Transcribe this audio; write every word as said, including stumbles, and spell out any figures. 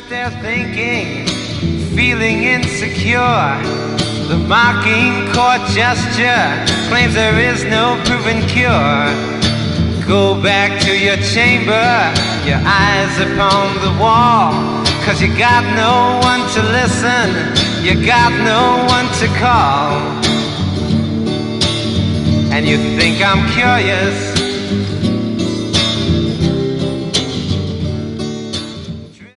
sit there thinking, feeling insecure. The mocking court gesture claims there is no proven cure. Go back to your chamber, your eyes upon the wall, 'cause you got no one to listen, you got no one to call. And you think I'm curious,